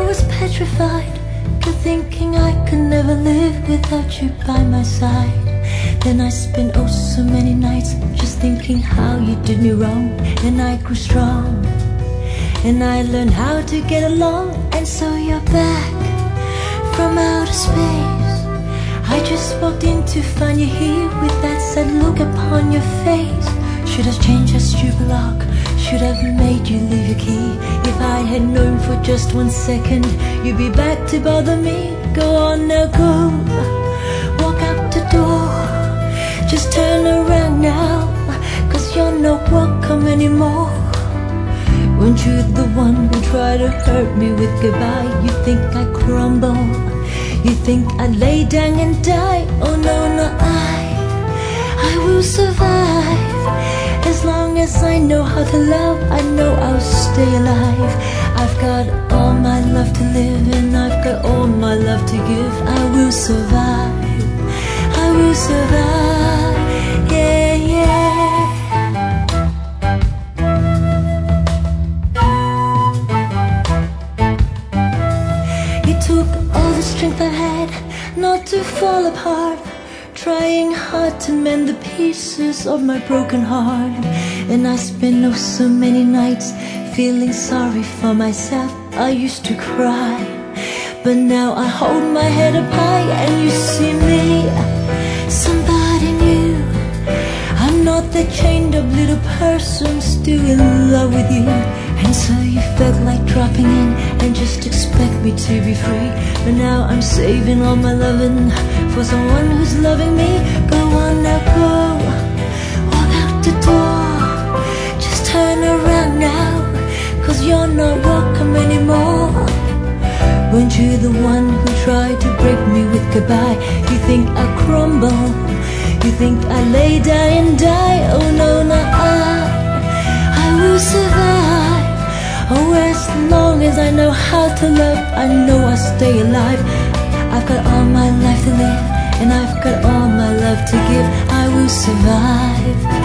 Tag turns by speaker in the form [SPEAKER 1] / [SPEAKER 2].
[SPEAKER 1] was petrified, to thinking I could never live without you by my side. Then I spent oh so many nights just thinking how you did me wrong. And I grew strong, and I learned how to get along. And so you're back from outer space. I just walked in to find you here with that sad look upon your face. Should have changed our stupid lock, should have made you leave your key. If I had known for just 1 second you'd be back to bother me. Go on now, go, walk out the door. Just turn around now, cause you're not welcome anymore. Weren't you the one who tried to hurt me with goodbye? You think I crumble, you think I'd lay down and die. Oh no, no, I will survive. As long as I know how to love, I know I'll stay alive. I've got all my love to live, and I've got all my love to give. I will survive, I will survive, yeah, yeah. You took all the strength I had not to fall apart, trying hard to mend the pieces of my broken heart. And I spent oh so many nights feeling sorry for myself. I used to cry, but now I hold my head up high. And you see me, somebody new. I'm not that chained up little person still in love with you. And so you felt like dropping in and just expect me to be free. But now I'm saving all my loving for someone who's loving me. Go on now, go, walk out the door. Just turn around now, cause you're not welcome anymore. Weren't you the one who tried to break me with goodbye? You think I crumble, you think I lay down and die. Oh no, no, I will survive. Oh, as long as I know how to love, I know I'll stay alive. I've got all my life to live, and I've got all my love to give. I will survive.